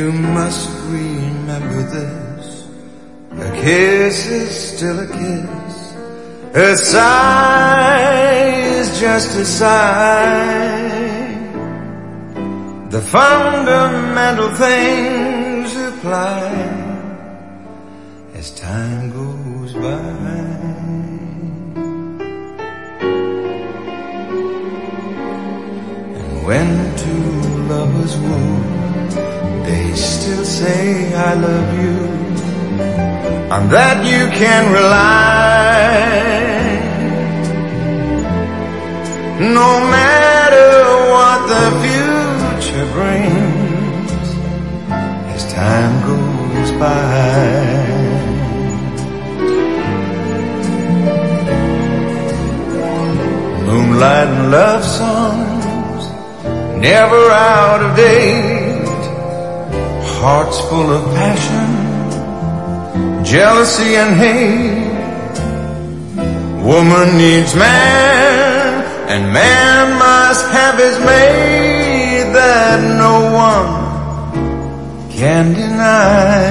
You must remember this. A kiss is still a kiss. A sigh is just a sigh. The fundamental things apply as time goes by. And when two lovers woo, they still say I love you, on that you can rely. No matter what the future brings, as time goes by. Moonlight and love songs, never out of date. Hearts full of passion, jealousy and hate. Woman needs man, and man must have his mate, that no one can deny.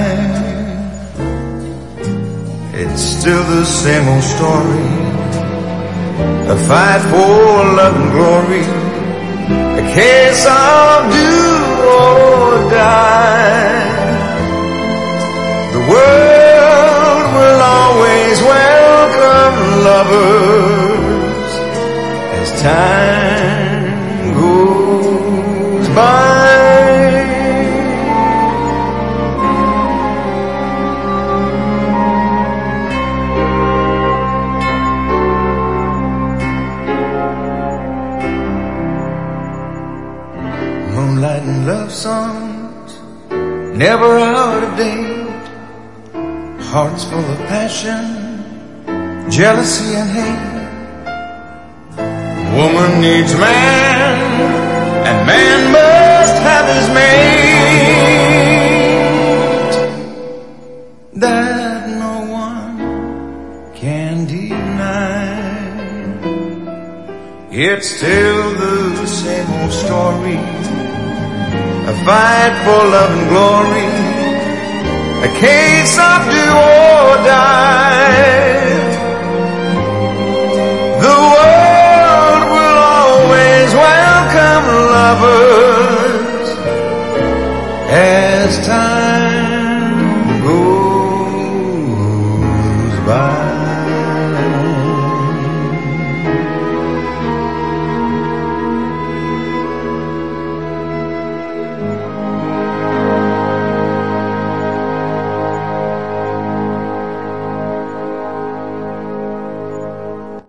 It's still the same old story, a fight for love and glory, a case of do or die. The world will always welcome lovers as time goes by. Moonlight and love songs, never out of date. Hearts full of passion, jealousy and hate. Woman needs man, and man must have his mate, that no one can deny. It's still the same old story, a fight for love and glory, a case of do or die. The world will always welcome lovers as time goes by.